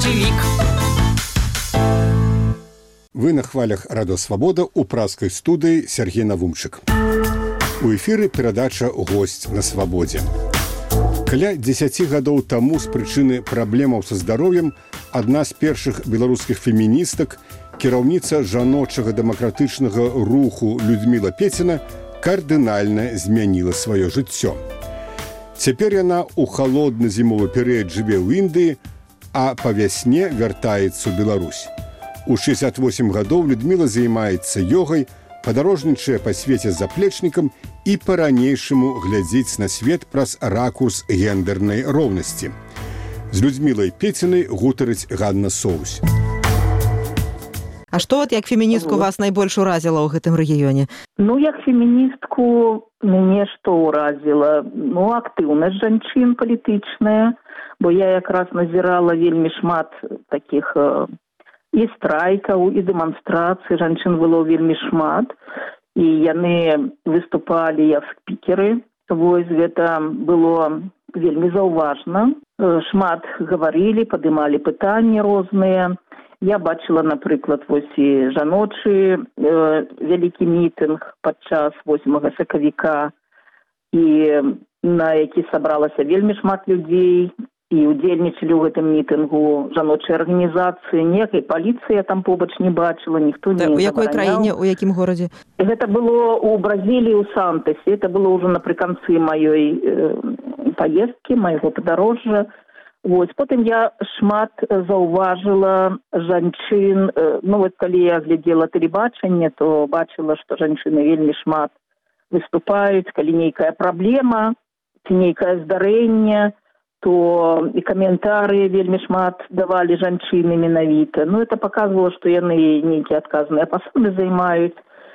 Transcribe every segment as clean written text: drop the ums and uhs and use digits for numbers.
бальшевик. Вы на хвалях Радио Свобода у праскай студыі Сергей Навумчык. У эфіры перадача «Госць на свабодзе». Каля 10 гадоў таму з прычыны праблемаў са здароўем адна з першых беларускіх феміністак, кіраўніца жаночага дэмакратычнага руху Людміла Пеціна кардынальна змяніла сваё жыццё. Цяпер яна ў халодны зімовы перыяд жыве ў Індыі, а па вясне вяртаецца ў Беларусь. У 68 гадоў Людміла займаецца ёгай, падарожнічае па свеце з заплечнікам і па-ранейшаму глядзіць на свет праз ракурс гендернай роўнасці. З Людмілай Пецінай гутарыць Ганна Соусь. А што як феміністку вас найбольш уразіла ў гэтым рэгіёне? Як феміністку мяне што ўразіла? Актыўнасць жанчын палітычная, бо я якраз назірала вельмі шмат такіх і страйкаў, і дэманстрацый, жанчын было вельмі шмат, і яны выступалі як спікеры. Гэта было вельмі заўважна. Шмат гаварылі, падымалі пытанні розныя. Я бачыла, напрыклад, і жаночы вялікі мітынг падчас 8 сакавіка, і на які сабралася вельмі шмат людзей, і удзельнічалі ў гэтым мітынгу жаночыя арганізацыі, ніякай паліцыі я там побач не бачыла, ніхто не забараняў. У якой краіне, у якім горадзе? Гэта было ў Бразіліі, ў Сантасе. Это было ўжо напрыканцы маёй паездкі, майго падарожжа. Потым я шмат заўважыла жанчын. Калі я глядзела тэлебачанне, то бачыла, што жанчыны вельмі шмат выступаюць. Калі нейкая праблема ці нейкае здарэнне, то і каментары вельмі шмат давалі жанчыны менавіта. Это паказвала, што яны нейкія адказныя пасады займаюць.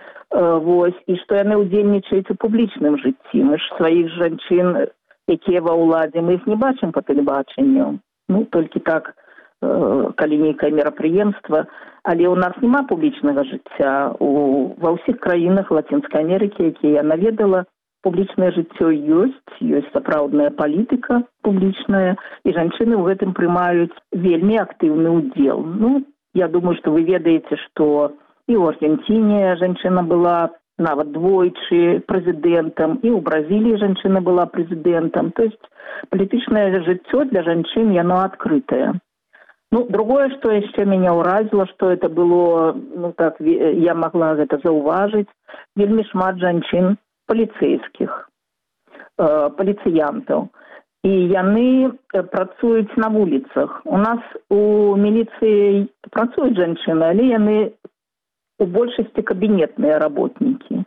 І што яны ўдзельнічаюць у публічным жыцці. Мы ж сваіх жанчын, якія ва ўладзе, мы іх не бачым па тэлебачанню. Толькі так, калі нейкае мерапрыемства. Але ў нас няма публічнага жыцця. Ва ўсіх краінах Лацінскай Амерыкі, якія я наведала, публічнае жыццё ёсць сапраўдная палітыка публічная, і жанчыны ў гэтым прымаюць вельмі актыўны ўдзел. Я думаю, што вы ведаеце, што і ў Аргенціне жанчына была нават двойчы прэзідэнтам, і ў Бразіліі жанчына была прэзідэнтам. То есть палітычнае жыццё для жанчын, яно адкрытае. Другое, што яшчэ мяне ўразіла, што это было, я магла гэта заўважыць, вельмі шмат жанчын паліцэйскіх, паліцыянтаў. І яны працуюць на вуліцах. У нас у міліцыі працуюць жанчыны, але яны у большасці кабінетныя работнікі.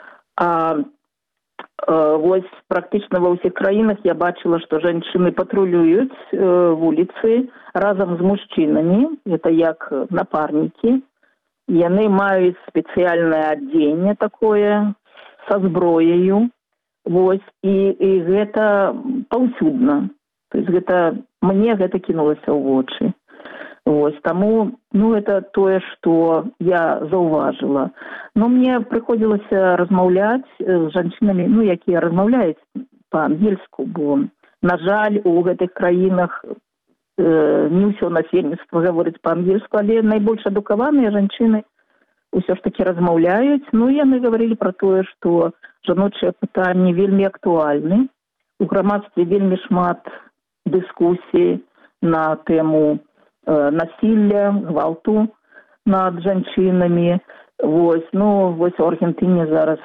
Практычна ва ўсіх краінах я бачыла, што жанчыны патрулююць вуліцы разам з мужчынамі, гэта як напарнікі. Яны маюць спецыяльнае адзенне такое, са зброяю, і гэта паўсюдна. То есть мне гэта кінулася ў вочы. Таму, это тое, што я заўважыла. Мне прыходзілася размаўляць з жанчынамі, якія размаўляюць па-ангельску, бо, на жаль, у гэтых краінах не ўсё насельніцтва гаворыць па-ангельску, але найбольш адукаваныя жанчыны ўсё ж такі размаўляюць. Яны гаварылі пра тое, што жаночыя пытанні вельмі актуальны. У грамадстве вельмі шмат дыскусій на тэму насілля, гвалту над жанчынамі. У Аргентыне зараз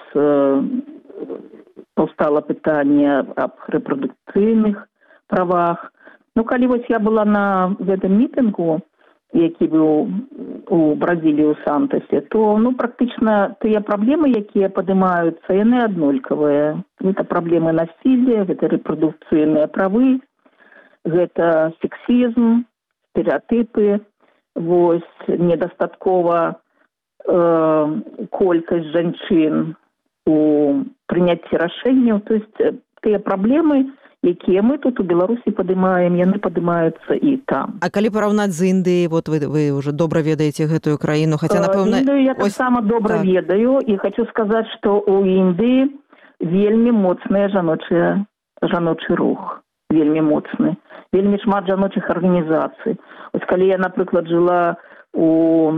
паўстала пытанне аб рэпрадукцыйных правах. Калі я была на гэтым мітынгу, які быў у Бразіліі, у Сантасе, то практычна тыя праблемы, якія падымаюцца, яны аднолькавыя. Гэта праблемы насілля, гэта рэпрадукцыйныя правы, гэта сексізм, стэрэатыпы, недастаткова колькасць жанчын у прыняцці рашэнняў. То есть тыя праблемы, якія мы тут у Беларусі падымаем, яны падымаюцца і там. А калі параўнаць з Індыяй, вы ўжо добра ведаеце гэтую краіну, хаця, напэўна... Індыю я таксама добра ведаю, і хочу сказаць, што ў Індыі вельмі моцны жаночы рух. Вельмі моцны. Вельмі шмат жаночых арганізацый. Вось калі я, напрыклад, жыла у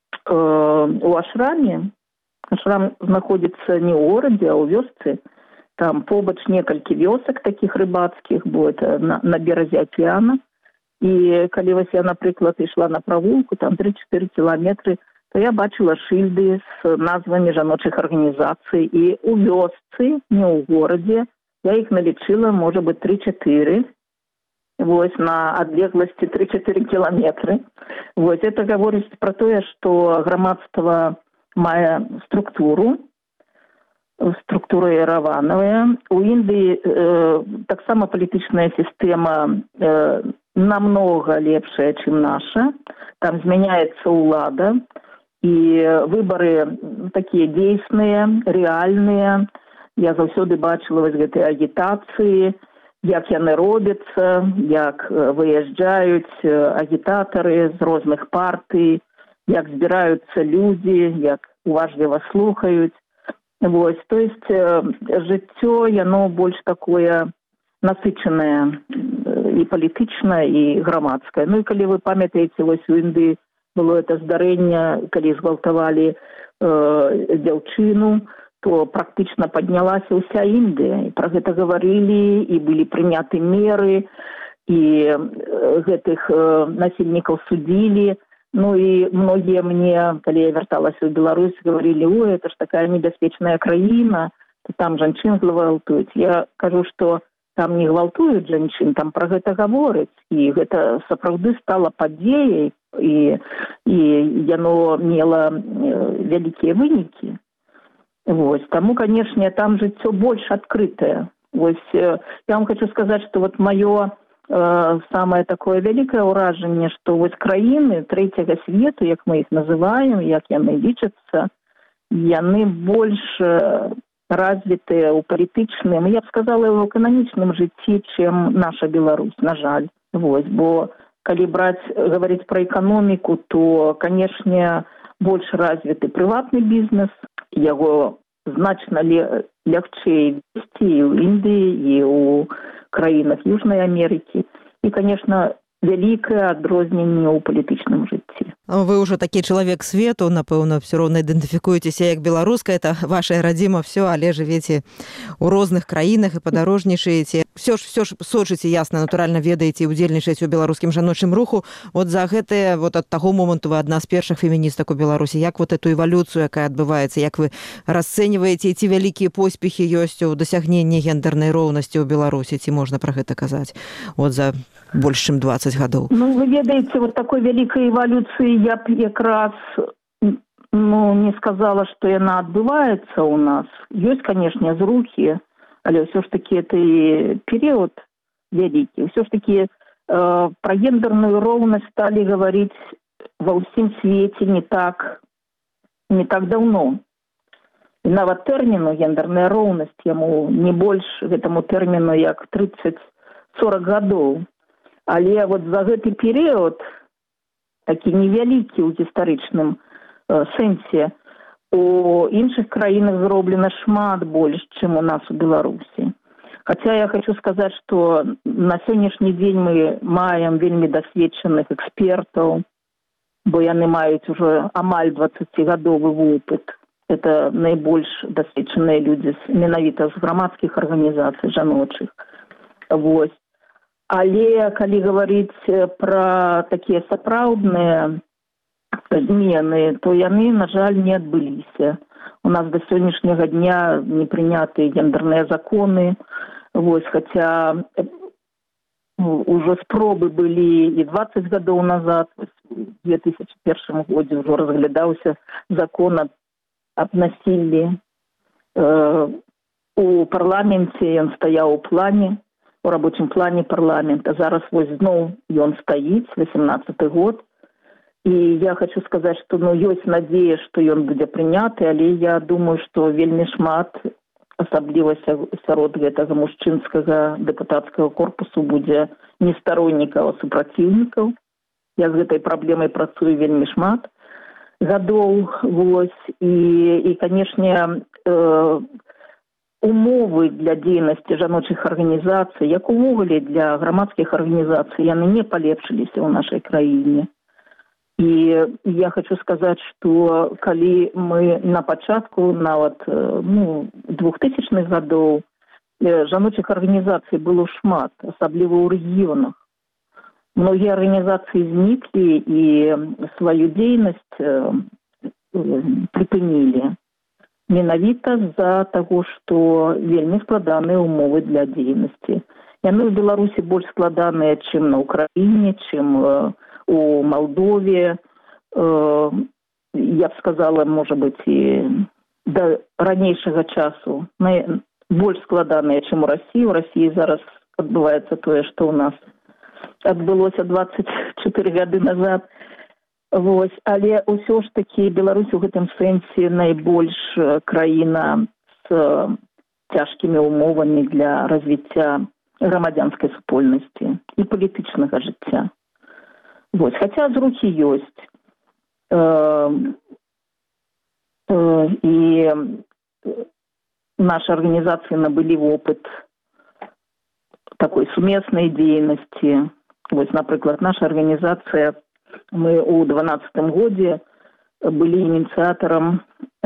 ашраме, ашрам знаходзіцца не ў горадзе, а ў вёсцы, там побач некалькі вёсак такіх рыбацкіх, бо это на беразе акеана. І калі вось я, напрыклад, ішла на прагулку, там 3-4 кіламетры, то я бачыла шыльды з назвамі жаночых арганізацый. І ў вёсцы, не ў горадзе, я іх налічыла, можа быць, 3-4. Вось на адлегласці 3-4 кіламетры. Вось это гаворыць пра тое, што грамадства мае структуру іераванавая. У Індыі таксама палітычная сістэма намнога лепшая, чым наша. Там змяняецца ўлада, і выбары такія дзейсныя, рэальныя. Я заўсёды бачыла вось гэтыя агітацыі, як яны робяцца, як выязджаюць агітатары з розных партый, як збіраюцца людзі, як уважліва слухаюць. Вось, то есть жыццё, яно больш такое насычанае і палітычнае, і грамадскае. Ну і калі вы памятаеце, вось у Індыі было это здарэнне, калі згвалтавалі дзяўчыну, то практычна паднялася ўся Індыя. І пра гэта гаварылі, і былі прыняты меры, і гэтых насельнікаў судзілі. Ну і многія мне, калі я вярталася ў Беларусь, гаварылі: ой, это ж такая небяспечная краіна, там жанчын гвалтуюць. Я кажу, што там не гвалтуюць жанчын, там пра гэта гавораць. І гэта сапраўды стала падзеяй, і яно мела вялікія вынікі. Вось, таму, канешне, там жыццё больш адкрытае. Вось, я вам хочу сказаць, што вот маё самае такое вялікае ўражанне, што вось краіны трэцяга свету, як мы іх называем, як яны лічацца, яны больш развітыя ў палітычным, я б сказала, ў эканамічным жыцці, чым наша Беларусь, на жаль. Вось, бо калі гаварыць пра эканоміку, то, канешне, больш развіты прыватны бізнес, яго значна лягчэй весці і ў Індыі, і ў краінах Южнай Амерыкі. І, конечно, вялікае адрозненне ў палітычным жыцці. Вы ўжо такі чалавек свету, напэўна, все роўна ідэнтыфікуецеся як беларуска, это ваша радзіма, все, але жывеце ў розных краінах і падарожнічаеце. Все ж сочыце, ясна, натуральна ведаеце і удзельнічаеце ў беларускім жаночым руху. Вот за гэтае, вот ад таго моманту вы адна з першых феміністак у Беларусі. Як вот эту эвалюцыю, якая адбываецца, як вы расцэньваеце, ці вялікія поспехі ёсць у дасягненні гендернай роўнасці ў Беларусі, ці можна пра гэта казаць? Вот за больш чым 20 гадоў. Ну, вы ведаеце, вот такой вялікай эвалюцыі я б якраз не сказала, што яна адбываецца ў нас. Ёсць, канешне, зрухі, але ўсё ж такі это і перыяд вялікі. Ўсё ж такі пра гендерную роўнасць сталі гаварыць ва ўсім свеце не так даўно. І нават тэрміну гендерная роўнасць яму не больш гэтаму тэрміну як 30-40 гадоў. Але вот за гэты перыяд, такі невялікі ў гістарычным сэнсе, у іншых краінах зроблена шмат больш, чым у нас у Беларусі. Хаця я хочу сказаць, што на сённяшні дзень мы маем вельмі дасведчаных экспертаў, бо яны маюць ужо амаль 20-гадовы вопыт. Это найбольш дасведчаныя людзі менавіта з грамадскіх арганізацый жаночых. Вось. Але калі гаварыць пра такія сапраўдныя змены, то яны, на жаль, не адбыліся. У нас да сённяшняга дня не прыняты гендерныя законы. Вось, хаця ўжо спробы былі і 20 гадоў назад, у 2001 годзе ўжо разглядаўся закон аб насіллі. У парламенце ён стаяў у плане, у рабочым плане парламента. Зараз вось зноў ён стаіць, 18-й год. І я хочу сказаць, што ёсць надзея, што ён будзе прыняты, але я думаю, што вельмі шмат, асабліва сярод гэтага мужчынскага дэпутацкага корпусу будзе не староннікаў, а супраціўнікаў. Я з гэтай праблемай працую вельмі шмат гадоў. Вось. І канешне, умовы для дзейнасці жаночых арганізацый, як увогуле для грамадскіх арганізацый, яны не палепшыліся ў нашай краіне. І я хочу сказаць, што калі мы на пачатку, нават 2000-х гадоў, жаночых арганізацый было шмат, асабліва ў рэгіёнах. Многія арганізацыі зніклі і сваю дзейнасць прыпынілі. Менавіта з-за таго, што вельмі складаныя ўмовы для дзейнасці. Яны ў Беларусі больш складаныя, чым на Украіне, чым у Малдове. Я б сказала, можа быць, і да ранейшага часу больш складаныя, чым у Расіі. У Расіі зараз адбываецца тое, што ў нас адбылося 24 гады назад. Вось, але ўсё ж такі Беларусь у гэтым сэнсе найбольш краіна з цяжкімі умовамі для развіцця грамадзянскай супольнасці і палітычнага жыцця. Вось, хаця зрухі ёсць. І нашы арганізацыі набылі вопыт такой сумеснай дзейнасці. Вось, напрыклад, наша арганізацыя, мы ў 2012 годзе былі ініцыятарам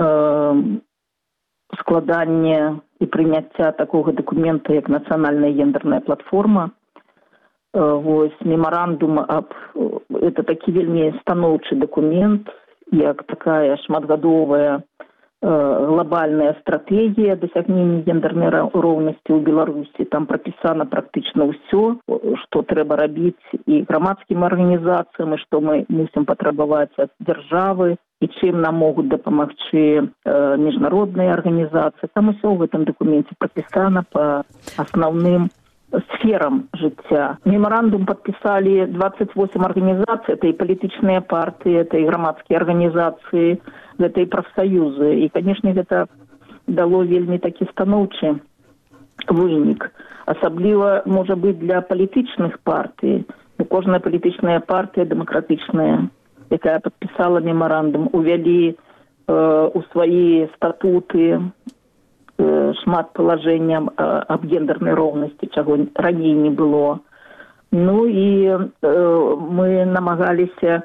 складання і прыняцця такога дакумента, як нацыянальная гендерная платформа. Вось, мемарандум это такі вельмі станоўчы дакумент, як такая шматгадовая глобальная стратегія дасягнення гендернай роўнасці ў Беларусі. Там прапісана практычна ўсё, што трэба рабіць і грамадскім арганізацыям, і што мы мусім патрабаваць ад дзяржавы, і чым нам могуць дапамагчы міжнародныя арганізацыі. Там усё ў гэтым дакуменце прапісана па асноўным сферам жыцця. Мемарандум падпісалі 28 арганізацый, это і палітычныя партыі, это і грамадскія арганізацыі, гэта і прафсаюзы. І, канешне, гэта дало вельмі такі станоўчы вынік. Асабліва, можа быць, для палітычных партый. Кожная палітычная партыя дэмакратычная, якая падпісала мемарандум, увялі у свае статуты шмат палажэнняў аб гендернай роўнасці, чаго раней не было. Ну і мы намагаліся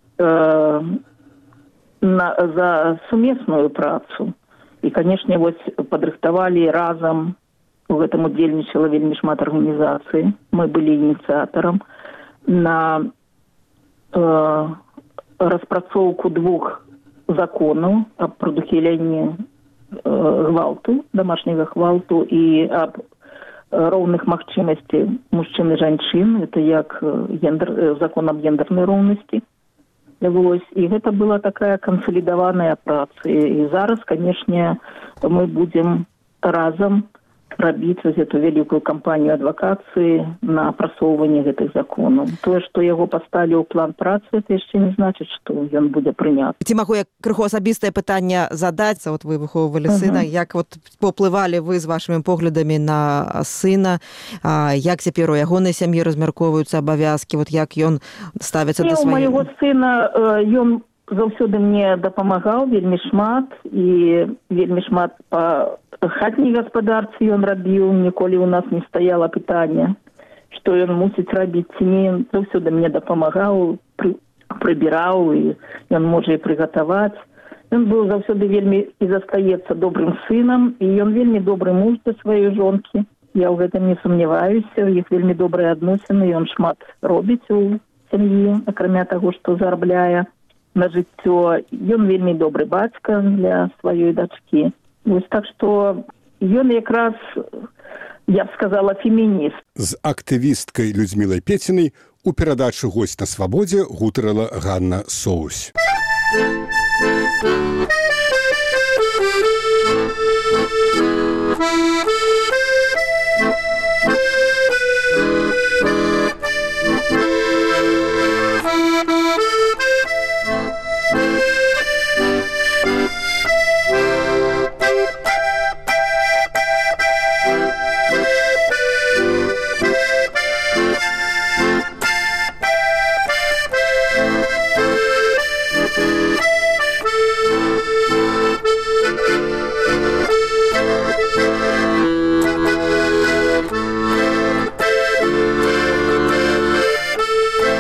за сумесную працу. І, канешне, вось падрыхтавалі разам, у гэтым удзельнічала вельмі шмат арганізацый. Мы былі ініцыятарам на распрацоўку 2 законаў аб прадухіленні гвалту, домашняга гвалту і аб роўных магчымасцей мужчын і жанчын. Это як закон аб гендернай роўнасці. Вось. І гэта была такая кансалідаваная праца. І зараз, канешне, мы будзем разам рабіць гэту вялікую кампанію адвакацыі на прасоўванне гэтых законаў. Тое, што яго паставілі ў план працы, это яшчэ не значыць, што ён будзе прыняты. Ці магу я крыху асабістае пытанне задаць? Вот вы выхоўвалі сына. Як вот паўплывалі вы з вашымі поглядамі на сына? Як цяпер у ягонай сям'і размяркоўваюцца абавязкі? Вот як ён ставіцца да сваёй? У майго сына ён заўсёды мне дапамагаў вельмі шмат, і вельмі шмат па хатняй гаспадарцы ён рабіў. Ніколі у нас не стаяла пытання, што ён мусіць рабіць ці не. Заўсёды мне дапамагаў, прыбіраў, і ён можа і прыгатаваць. Ён быў заўсёды вельмі і застаецца добрым сынам, і ён вельмі добры муж да сваёй жонкі. Я ў гэтым не сумняваюся, у іх вельмі добрыя адносіны, ён шмат робіць у сям'і, акрамя таго, што зарабляе на жыццё. Ён вельмі добры бацька для сваёй дачкі. Вось, так што ён якраз, я б сказала, фемініст. З актывісткай Людмілай Пецінай у перадачы «Госць на свабодзе» гутарыла Ганна Соусь.